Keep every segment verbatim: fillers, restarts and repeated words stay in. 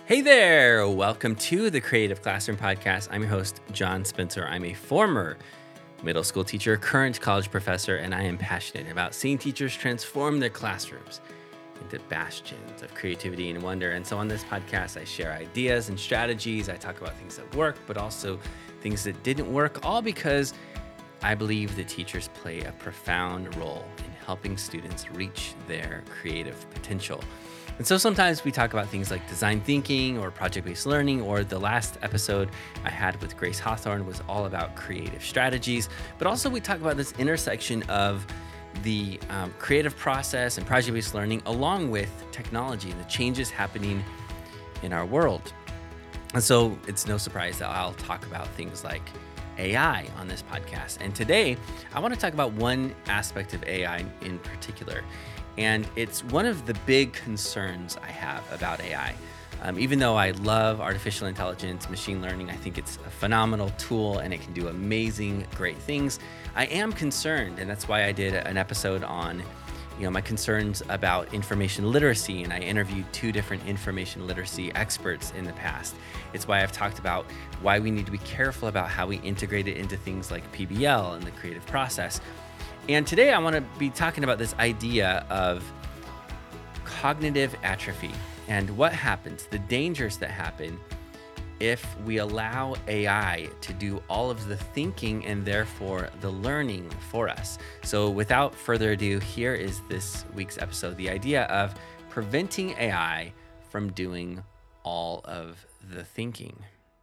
Hey there! Welcome to the Creative Classroom Podcast. I'm your host, John Spencer. I'm a former middle school teacher, current college professor, and I am passionate about seeing teachers transform their classrooms into bastions of creativity and wonder. And so on this podcast, I share ideas and strategies. I talk about things that work, but also things that didn't work, all because I believe that teachers play a profound role in helping students reach their creative potential. And so sometimes we talk about things like design thinking or project-based learning, or the last episode I had with Grace Hawthorne was all about creative strategies. But also we talk about this intersection of the um, creative process and project-based learning along with technology and the changes happening in our world. And so it's no surprise that I'll talk about things like A I on this podcast. And today I want to talk about one aspect of A I in particular. And it's one of the big concerns I have about A I. Um, even though I love artificial intelligence, machine learning, I think it's a phenomenal tool and it can do amazing, great things. I am concerned, and that's why I did an episode on, you know, my concerns about information literacy, and I interviewed two different information literacy experts in the past. It's why I've talked about why we need to be careful about how we integrate it into things like P B L and the creative process. And today I want to be talking about this idea of cognitive atrophy and what happens, the dangers that happen if we allow A I to do all of the thinking and therefore the learning for us. So without further ado, here is this week's episode, the idea of preventing A I from doing all of the thinking.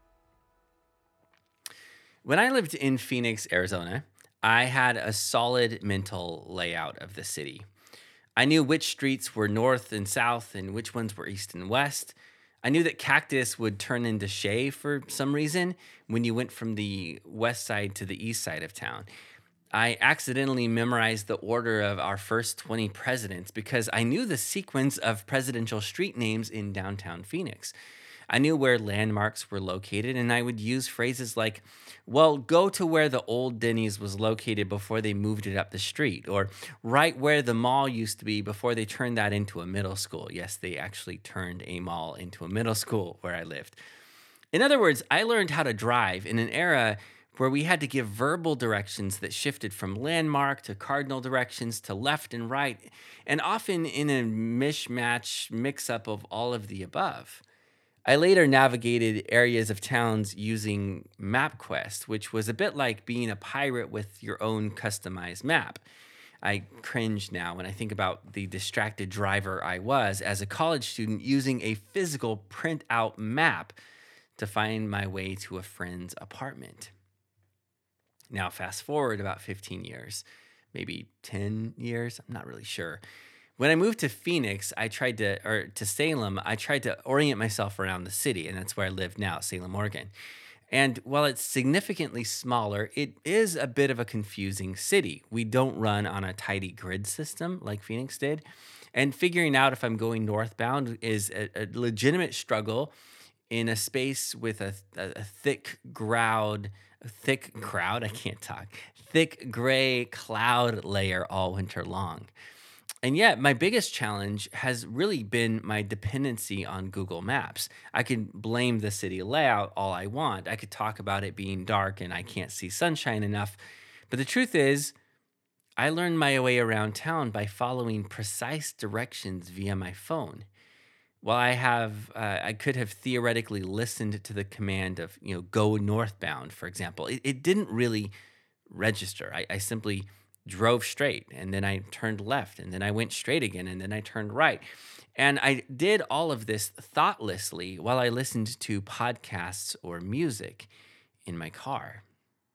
When I lived in Phoenix, Arizona, I had a solid mental layout of the city. I knew which streets were north and south and which ones were east and west. I knew that Cactus would turn into Shea for some reason when you went from the west side to the east side of town. I accidentally memorized the order of our first twenty presidents because I knew the sequence of presidential street names in downtown Phoenix. I knew where landmarks were located, and I would use phrases like, well, go to where the old Denny's was located before they moved it up the street, or right where the mall used to be before they turned that into a middle school. Yes, they actually turned a mall into a middle school where I lived. In other words, I learned how to drive in an era where we had to give verbal directions that shifted from landmark to cardinal directions to left and right, and often in a mishmash mix-up of all of the above. I later navigated areas of towns using MapQuest, which was a bit like being a pirate with your own customized map. I cringe now when I think about the distracted driver I was as a college student using a physical printout map to find my way to a friend's apartment. Now, fast forward about fifteen years, maybe ten years, I'm not really sure. When I moved to Phoenix, I tried to, or to Salem, I tried to orient myself around the city, and that's where I live now, Salem, Oregon. And while it's significantly smaller, it is a bit of a confusing city. We don't run on a tidy grid system like Phoenix did, and figuring out if I'm going northbound is a, a legitimate struggle in a space with a, a, a thick crowd, a thick crowd, I can't talk, thick gray cloud layer all winter long. And yet, my biggest challenge has really been my dependency on Google Maps. I can blame the city layout all I want. I could talk about it being dark and I can't see sunshine enough. But the truth is, I learned my way around town by following precise directions via my phone. While I have, uh, I could have theoretically listened to the command of, you know, go northbound, for example. It, it didn't really register. I, I simply drove straight, and then I turned left, and then I went straight again, and then I turned right. And I did all of this thoughtlessly while I listened to podcasts or music in my car.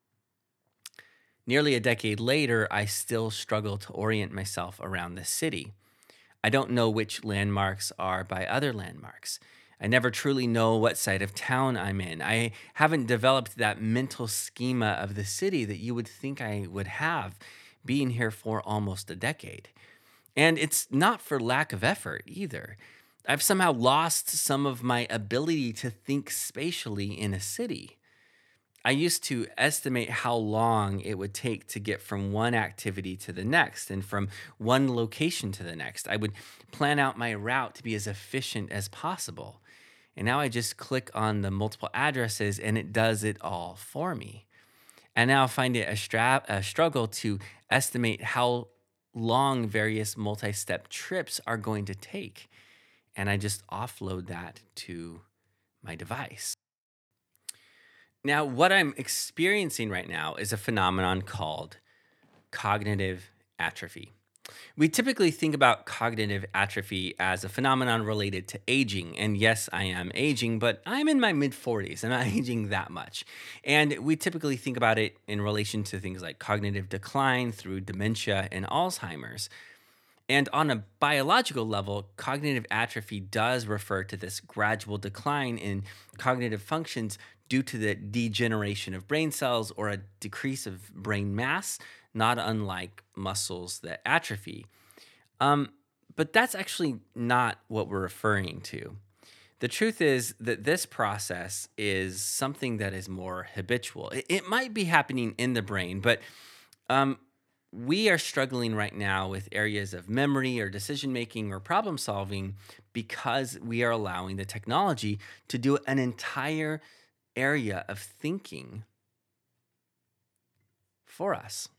Nearly a decade later, I still struggle to orient myself around the city. I don't know which landmarks are by other landmarks. I never truly know what side of town I'm in. I haven't developed that mental schema of the city that you would think I would have, being here for almost a decade. And it's not for lack of effort either. I've somehow lost some of my ability to think spatially in a city. I used to estimate how long it would take to get from one activity to the next and from one location to the next. I would plan out my route to be as efficient as possible. And now I just click on the multiple addresses and it does it all for me. And now I find it a, stra- a struggle to estimate how long various multi step trips are going to take. And I just offload that to my device. Now, what I'm experiencing right now is a phenomenon called cognitive atrophy. We typically think about cognitive atrophy as a phenomenon related to aging. And yes, I am aging, but I'm in my mid forties. I'm not aging that much. And we typically think about it in relation to things like cognitive decline through dementia and Alzheimer's. And on a biological level, cognitive atrophy does refer to this gradual decline in cognitive functions due to the degeneration of brain cells or a decrease of brain mass, not unlike muscles that atrophy. Um, but that's actually not what we're referring to. The truth is that this process is something that is more habitual. It, it might be happening in the brain, but um, we are struggling right now with areas of memory or decision making or problem solving because we are allowing the technology to do an entire area of thinking for us.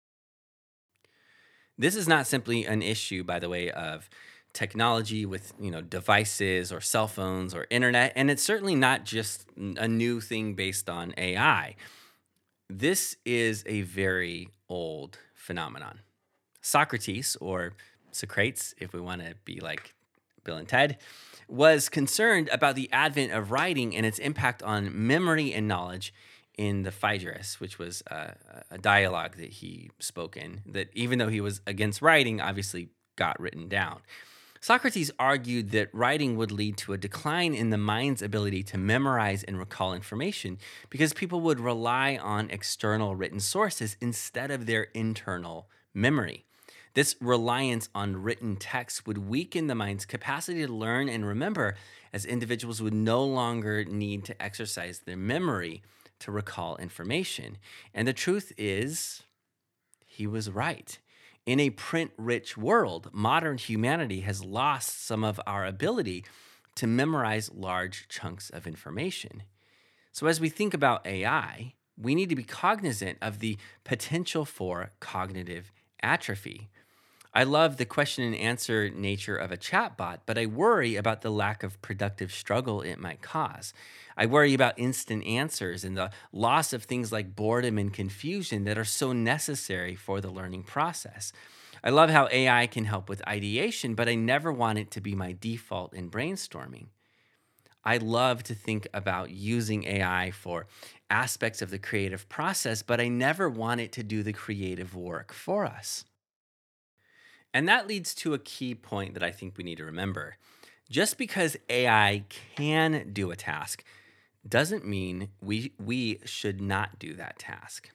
This is not simply an issue, by the way, of technology with you know devices or cell phones or internet, and it's certainly not just a new thing based on A I. This is a very old phenomenon. Socrates, or Socrates, if we want to be like Bill and Ted, was concerned about the advent of writing and its impact on memory and knowledge in the Phaedrus, which was uh, a dialogue that he spoke in, that even though he was against writing, obviously got written down. Socrates argued that writing would lead to a decline in the mind's ability to memorize and recall information because people would rely on external written sources instead of their internal memory. This reliance on written text would weaken the mind's capacity to learn and remember, as individuals would no longer need to exercise their memory to recall information. And the truth is, he was right. In a print rich world, modern humanity has lost some of our ability to memorize large chunks of information. So, as we think about A I, we need to be cognizant of the potential for cognitive atrophy. I love the question and answer nature of a chatbot, but I worry about the lack of productive struggle it might cause. I worry about instant answers and the loss of things like boredom and confusion that are so necessary for the learning process. I love how A I can help with ideation, but I never want it to be my default in brainstorming. I love to think about using A I for aspects of the creative process, but I never want it to do the creative work for us. And that leads to a key point that I think we need to remember. Just because A I can do a task doesn't mean we, we should not do that task.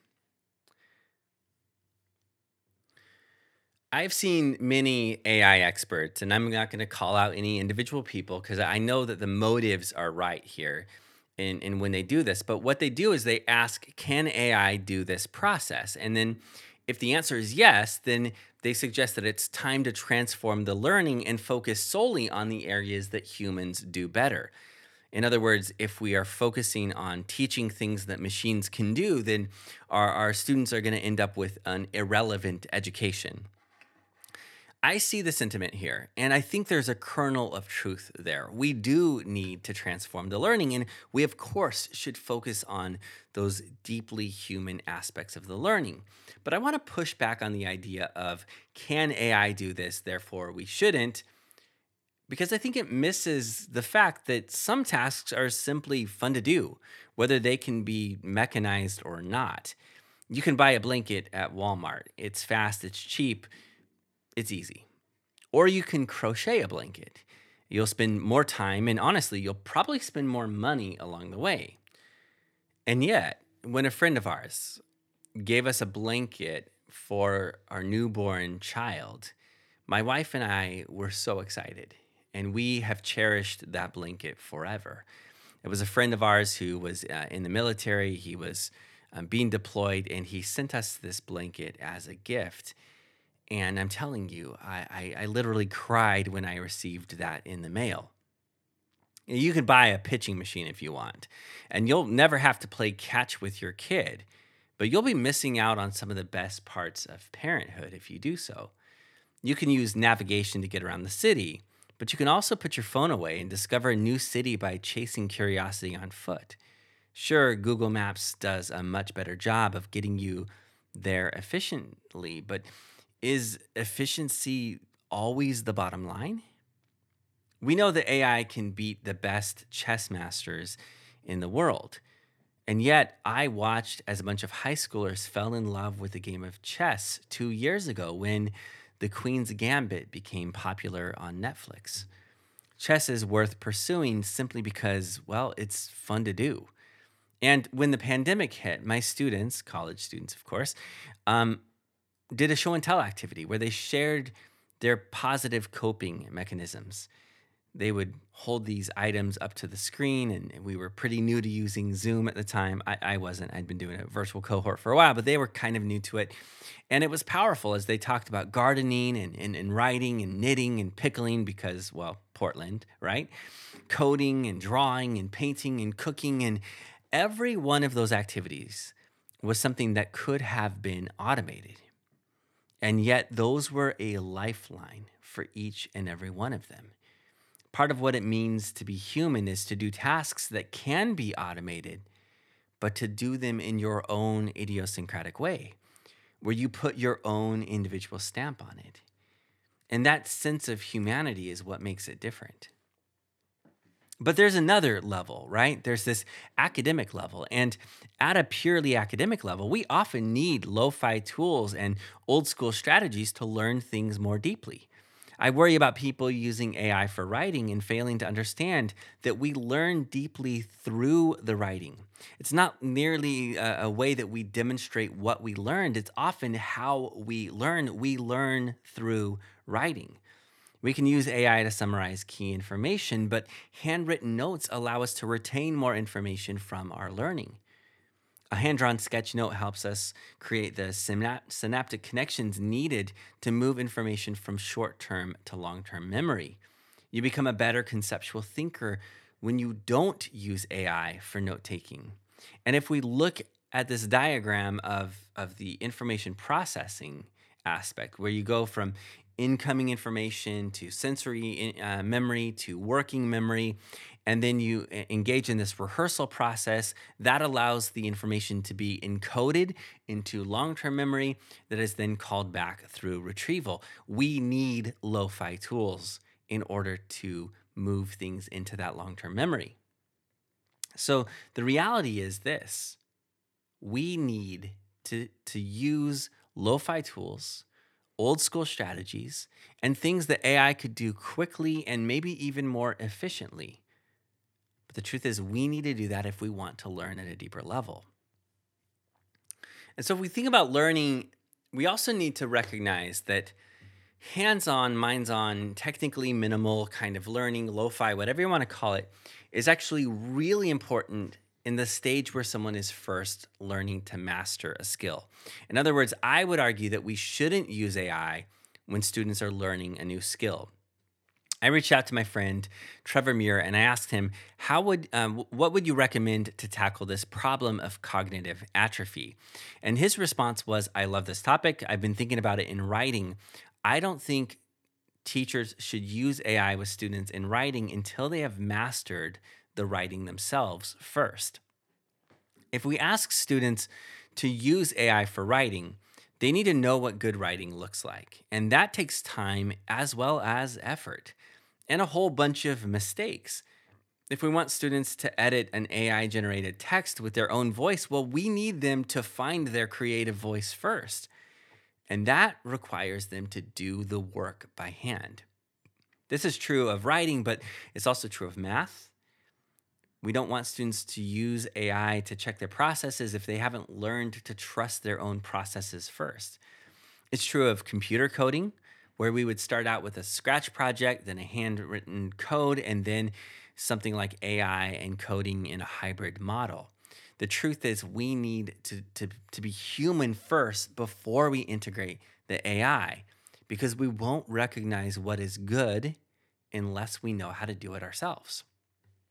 I've seen many A I experts, and I'm not going to call out any individual people because I know that the motives are right here in, in when they do this. But what they do is they ask, can A I do this process? And then if the answer is yes, then they suggest that it's time to transform the learning and focus solely on the areas that humans do better. In other words, if we are focusing on teaching things that machines can do, then our, our students are going to end up with an irrelevant education. I see the sentiment here, and I think there's a kernel of truth there. We do need to transform the learning, and we, of course, should focus on those deeply human aspects of the learning. But I want to push back on the idea of, can A I do this, therefore we shouldn't? Because I think it misses the fact that some tasks are simply fun to do, whether they can be mechanized or not. You can buy a blanket at Walmart. It's fast, it's cheap, it's easy. Or you can crochet a blanket. You'll spend more time, and honestly, you'll probably spend more money along the way. And yet, when a friend of ours gave us a blanket for our newborn child, my wife and I were so excited, and we have cherished that blanket forever. It was a friend of ours who was uh, in the military. He was um, being deployed, and he sent us this blanket as a gift. And I'm telling you, I, I, I literally cried when I received that in the mail. You can buy a pitching machine if you want, and you'll never have to play catch with your kid, but you'll be missing out on some of the best parts of parenthood if you do so. You can use navigation to get around the city, but you can also put your phone away and discover a new city by chasing curiosity on foot. Sure, Google Maps does a much better job of getting you there efficiently, but is efficiency always the bottom line? We know that A I can beat the best chess masters in the world. And yet, I watched as a bunch of high schoolers fell in love with the game of chess two years ago when The Queen's Gambit became popular on Netflix. Chess is worth pursuing simply because, well, it's fun to do. And when the pandemic hit, my students, college students, of course, um, did a show and tell activity where they shared their positive coping mechanisms. They would hold these items up to the screen, and we were pretty new to using Zoom at the time. I, I wasn't. I'd been doing a virtual cohort for a while, but they were kind of new to it. And it was powerful as they talked about gardening and, and, and writing and knitting and pickling because, well, Portland, right? Coding and drawing and painting and cooking. And every one of those activities was something that could have been automated. And yet those were a lifeline for each and every one of them. Part of what it means to be human is to do tasks that can be automated, but to do them in your own idiosyncratic way, where you put your own individual stamp on it. And that sense of humanity is what makes it different. But there's another level, right? There's this academic level. And at a purely academic level, we often need lo-fi tools and old school strategies to learn things more deeply. I worry about people using A I for writing and failing to understand that we learn deeply through the writing. It's not merely a, a way that we demonstrate what we learned. It's often how we learn. We learn through writing. We can use A I to summarize key information, but handwritten notes allow us to retain more information from our learning. A hand-drawn sketch note helps us create the synap- synaptic connections needed to move information from short-term to long-term memory. You become a better conceptual thinker when you don't use A I for note-taking. And if we look at this diagram of, of the information processing aspect, where you go from incoming information to sensory uh, memory to working memory, and then you engage in this rehearsal process that allows the information to be encoded into long-term memory that is then called back through retrieval. We need lo-fi tools in order to move things into that long-term memory. So the reality is this: we need to, to use lo-fi tools, old school strategies, and things that A I could do quickly and maybe even more efficiently. But the truth is, we need to do that if we want to learn at a deeper level. And so if we think about learning, we also need to recognize that hands-on, minds-on, technically minimal kind of learning, lo-fi, whatever you want to call it, is actually really important in the stage where someone is first learning to master a skill. In other words, I would argue that we shouldn't use A I when students are learning a new skill. I reached out to my friend Trevor Muir and I asked him, "How would um, what would you recommend to tackle this problem of cognitive atrophy?" And his response was, "I love this topic. I've been thinking about it in writing. I don't think teachers should use A I with students in writing until they have mastered the writing themselves first. If we ask students to use A I for writing, they need to know what good writing looks like. And that takes time as well as effort and a whole bunch of mistakes. If we want students to edit an A I-generated text with their own voice, well, we need them to find their creative voice first. And that requires them to do the work by hand. This is true of writing, but it's also true of math. We don't want students to use A I to check their processes if they haven't learned to trust their own processes first. It's true of computer coding, where we would start out with a Scratch project, then a handwritten code, and then something like A I and coding in a hybrid model. The truth is we need to, to, to be human first before we integrate the A I, because we won't recognize what is good unless we know how to do it ourselves.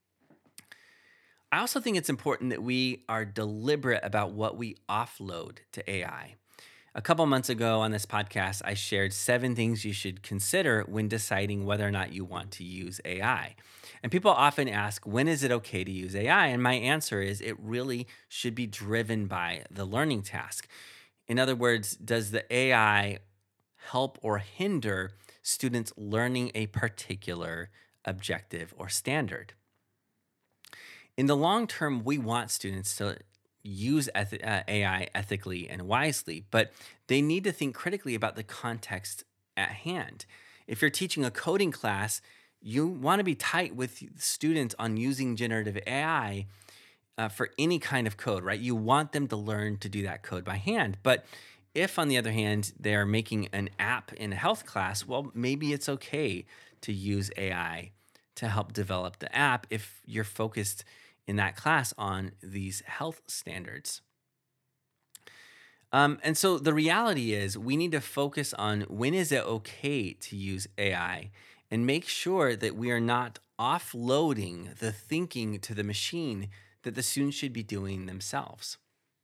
I also think it's important that we are deliberate about what we offload to A I. A couple months ago on this podcast, I shared seven things you should consider when deciding whether or not you want to use A I. And people often ask, when is it okay to use A I? And my answer is it really should be driven by the learning task. In other words, does the A I help or hinder students learning a particular objective or standard? In the long term, we want students to use eth- uh, A I ethically and wisely, but they need to think critically about the context at hand. If you're teaching a coding class, you want to be tight with students on using generative A I uh, for any kind of code, right? You want them to learn to do that code by hand. But if, on the other hand, they're making an app in a health class, well, maybe it's okay to use A I to help develop the app if you're focused in that class on these health standards. Um, and so the reality is we need to focus on when is it okay to use A I and make sure that we are not offloading the thinking to the machine that the students should be doing themselves.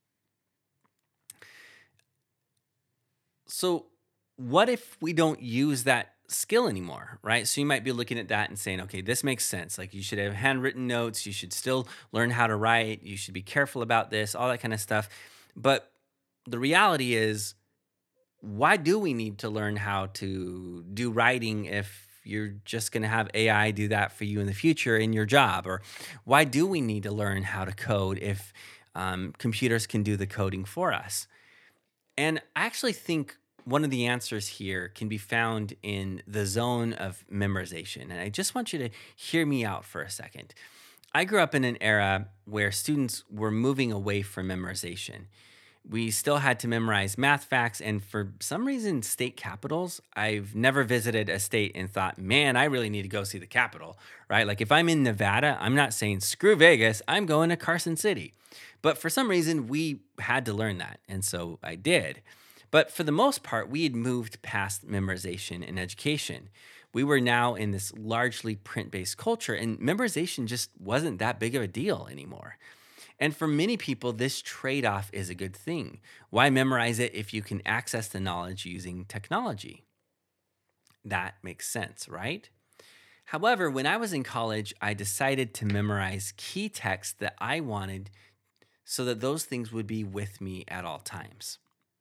So, what if we don't use that skill anymore, right? So, you might be looking at that and saying, okay, this makes sense. Like, you should have handwritten notes. You should still learn how to write. You should be careful about this, all that kind of stuff. But the reality is, why do we need to learn how to do writing if you're just going to have A I do that for you in the future in your job? Or why do we need to learn how to code if um, computers can do the coding for us? And I actually think one of the answers here can be found in the zone of memorization. And I just want you to hear me out for a second. I grew up in an era where students were moving away from memorization. We still had to memorize math facts, and for some reason, state capitals. I've never visited a state and thought, man, I really need to go see the capital, right? Like if I'm in Nevada, I'm not saying screw Vegas, I'm going to Carson City. But for some reason, we had to learn that, and so I did. But for the most part, we had moved past memorization in education. We were now in this largely print based culture, and memorization just wasn't that big of a deal anymore. And for many people, this trade off is a good thing. Why memorize it if you can access the knowledge using technology? That makes sense, right? However, when I was in college, I decided to memorize key texts that I wanted so that those things would be with me at all times.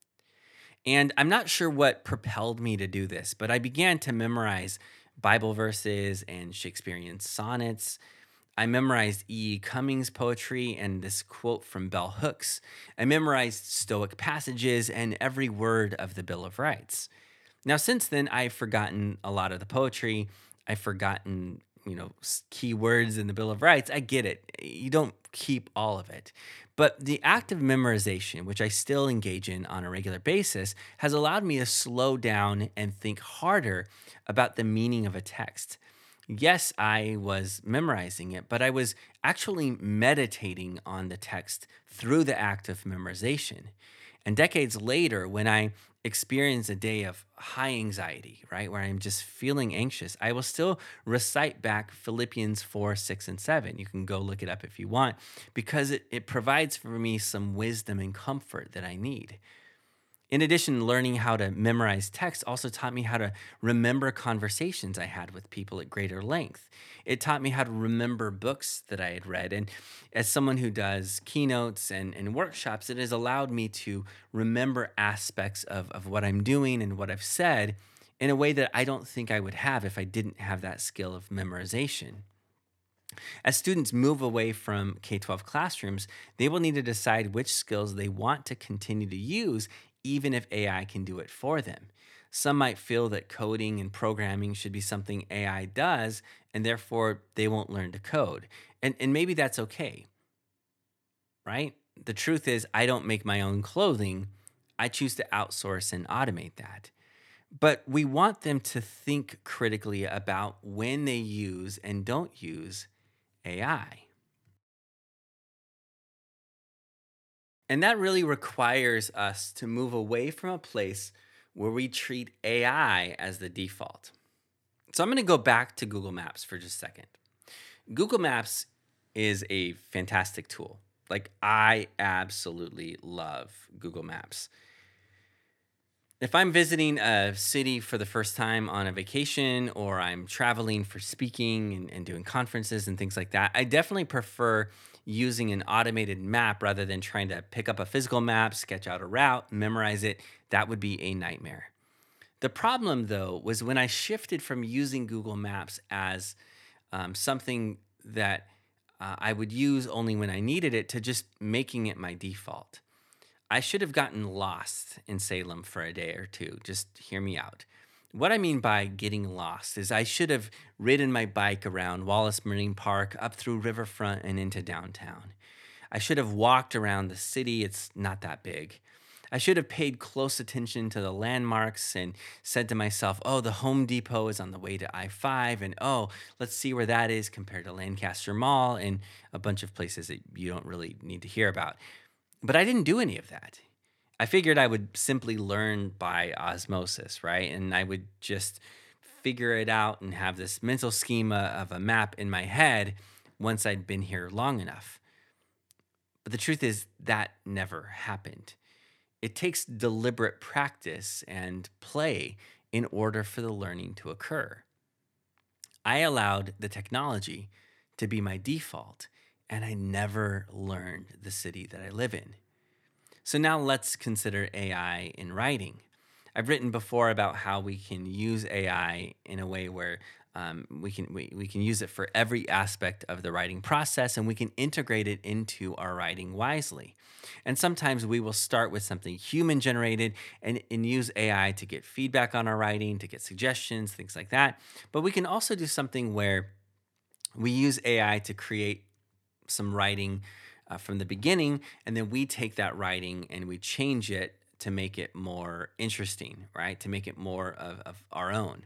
And I'm not sure what propelled me to do this, but I began to memorize Bible verses and Shakespearean sonnets. I memorized E. E. Cummings' poetry and this quote from Bell Hooks. I memorized Stoic passages and every word of the Bill of Rights. Now, since then, I've forgotten a lot of the poetry. I've forgotten, you know, key words in the Bill of Rights. I get it. You don't keep all of it. But the act of memorization, which I still engage in on a regular basis, has allowed me to slow down and think harder about the meaning of a text. Yes, I was memorizing it, but I was actually meditating on the text through the act of memorization. And decades later, when I experience a day of high anxiety, right, where I'm just feeling anxious, I will still recite back Philippians four, six, and seven. You can go look it up if you want, because it, it provides for me some wisdom and comfort that I need. In addition, learning how to memorize text also taught me how to remember conversations I had with people at greater length. It taught me how to remember books that I had read. And as someone who does keynotes and, and workshops, it has allowed me to remember aspects of, of what I'm doing and what I've said in a way that I don't think I would have if I didn't have that skill of memorization. As students move away from K twelve classrooms, they will need to decide which skills they want to continue to use, even if A I can do it for them. Some might feel that coding and programming should be something A I does, and therefore they won't learn to code. And, and maybe that's okay, right? The truth is, I don't make my own clothing. I choose to outsource and automate that. But we want them to think critically about when they use and don't use A I. And that really requires us to move away from a place where we treat A I as the default. So I'm going to go back to Google Maps for just a second. Google Maps is a fantastic tool. Like, I absolutely love Google Maps. If I'm visiting a city for the first time on a vacation, or I'm traveling for speaking and, and doing conferences and things like that, I definitely prefer using an automated map rather than trying to pick up a physical map, sketch out a route, memorize it. That would be a nightmare. The problem, though, was when I shifted from using Google Maps as um, something that uh, I would use only when I needed it to just making it my default. I should have gotten lost in Salem for a day or two. Just hear me out. What I mean by getting lost is I should have ridden my bike around Wallace Marine Park, up through Riverfront, and into downtown. I should have walked around the city. It's not that big. I should have paid close attention to the landmarks and said to myself, oh, the Home Depot is on the way to I five. And oh, let's see where that is compared to Lancaster Mall and a bunch of places that you don't really need to hear about. But I didn't do any of that. I figured I would simply learn by osmosis, right? And I would just figure it out and have this mental schema of a map in my head once I'd been here long enough. But the truth is, that never happened. It takes deliberate practice and play in order for the learning to occur. I allowed the technology to be my default, and I never learned the city that I live in. So now let's consider A I in writing. I've written before about how we can use A I in a way where um, we can we, we can use it for every aspect of the writing process, and we can integrate it into our writing wisely. And sometimes we will start with something human generated and, and use A I to get feedback on our writing, to get suggestions, things like that. But we can also do something where we use A I to create some writing uh, from the beginning, and then we take that writing and we change it to make it more interesting, right? To make it more of, of our own.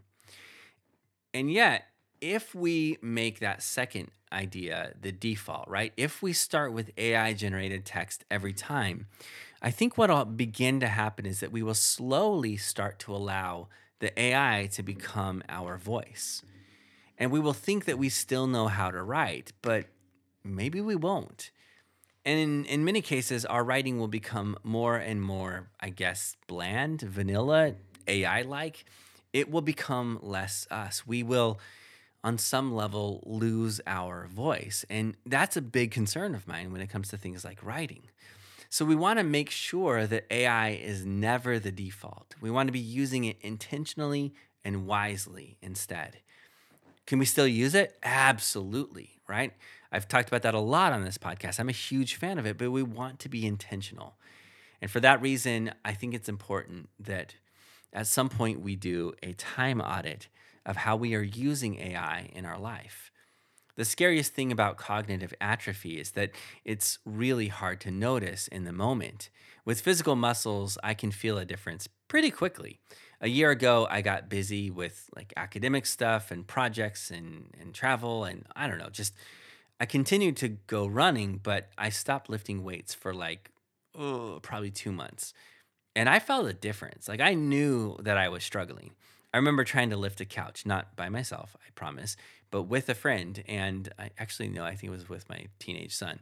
And yet, if we make that second idea the default, right? If we start with A I generated text every time, I think what will begin to happen is that we will slowly start to allow the A I to become our voice. And we will think that we still know how to write, but maybe we won't. And in, in many cases, our writing will become more and more, I guess, bland, vanilla, A I-like. It will become less us. We will, on some level, lose our voice. And that's a big concern of mine when it comes to things like writing. So we want to make sure that A I is never the default. We want to be using it intentionally and wisely instead. Can we still use it? Absolutely, right? I've talked about that a lot on this podcast. I'm a huge fan of it, but we want to be intentional. And for that reason, I think it's important that at some point we do a time audit of how we are using A I in our life. The scariest thing about cognitive atrophy is that it's really hard to notice in the moment. With physical muscles, I can feel a difference pretty quickly. A year ago, I got busy with like academic stuff and projects and, and travel, and I don't know, just I continued to go running, but I stopped lifting weights for like, oh, probably two months. And I felt a difference. Like I knew that I was struggling. I remember trying to lift a couch, not by myself, I promise, but with a friend. And I actually no, I think it was with my teenage son.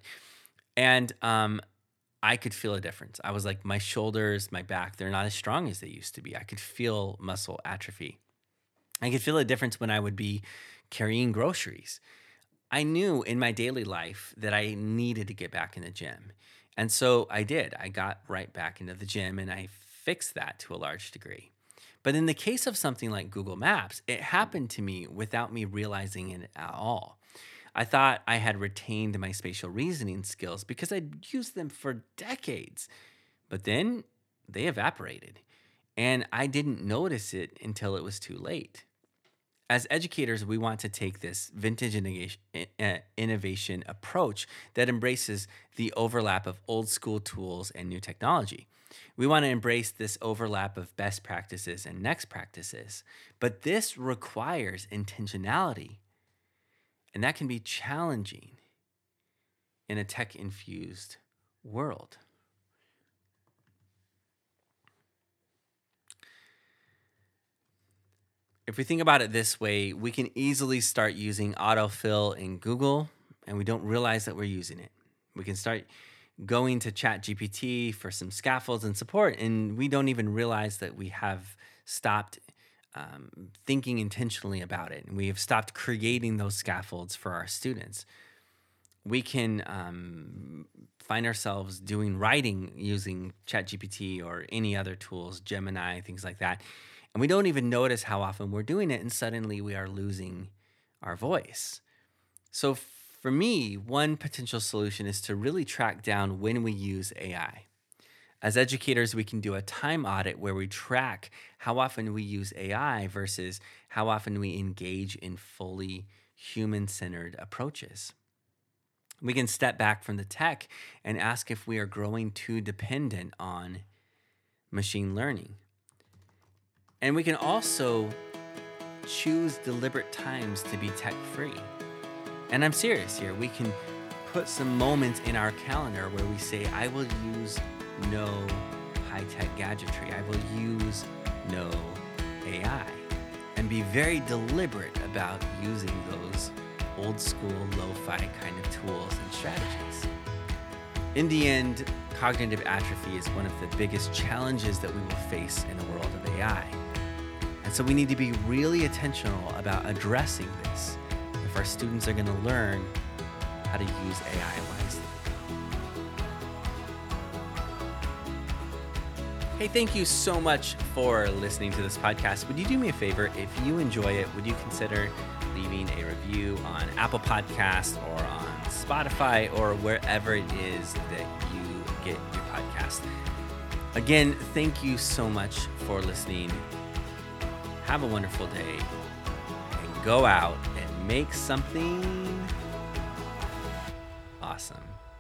And um, I could feel a difference. I was like, my shoulders, my back, they're not as strong as they used to be. I could feel muscle atrophy. I could feel a difference when I would be carrying groceries. I knew in my daily life that I needed to get back in the gym. And so I did. I got right back into the gym and I fixed that to a large degree. But in the case of something like Google Maps, it happened to me without me realizing it at all. I thought I had retained my spatial reasoning skills because I'd used them for decades. But then they evaporated, and I didn't notice it until it was too late. As educators, we want to take this vintage innovation uh, innovation approach that embraces the overlap of old school tools and new technology. We want to embrace this overlap of best practices and next practices, but this requires intentionality, and that can be challenging in a tech-infused world. If we think about it this way, we can easily start using autofill in Google and we don't realize that we're using it. We can start going to ChatGPT for some scaffolds and support, and we don't even realize that we have stopped um, thinking intentionally about it, and we have stopped creating those scaffolds for our students. We can um, find ourselves doing writing using ChatGPT or any other tools, Gemini, things like that, and we don't even notice how often we're doing it, and suddenly we are losing our voice. So for me, one potential solution is to really track down when we use A I. As educators, we can do a time audit where we track how often we use A I versus how often we engage in fully human-centered approaches. We can step back from the tech and ask if we are growing too dependent on machine learning. And we can also choose deliberate times to be tech-free. And I'm serious here. We can put some moments in our calendar where we say, I will use no high-tech gadgetry. I will use no A I. And be very deliberate about using those old school, lo-fi kind of tools and strategies. In the end, cognitive atrophy is one of the biggest challenges that we will face in the world of A I. And so we need to be really intentional about addressing this if our students are going to learn how to use A I wisely. Hey, thank you so much for listening to this podcast. Would you do me a favor? If you enjoy it, would you consider leaving a review on Apple Podcasts or on Spotify or wherever it is that you get your podcast? Again, thank you so much for listening. Have a wonderful day and go out and make something awesome.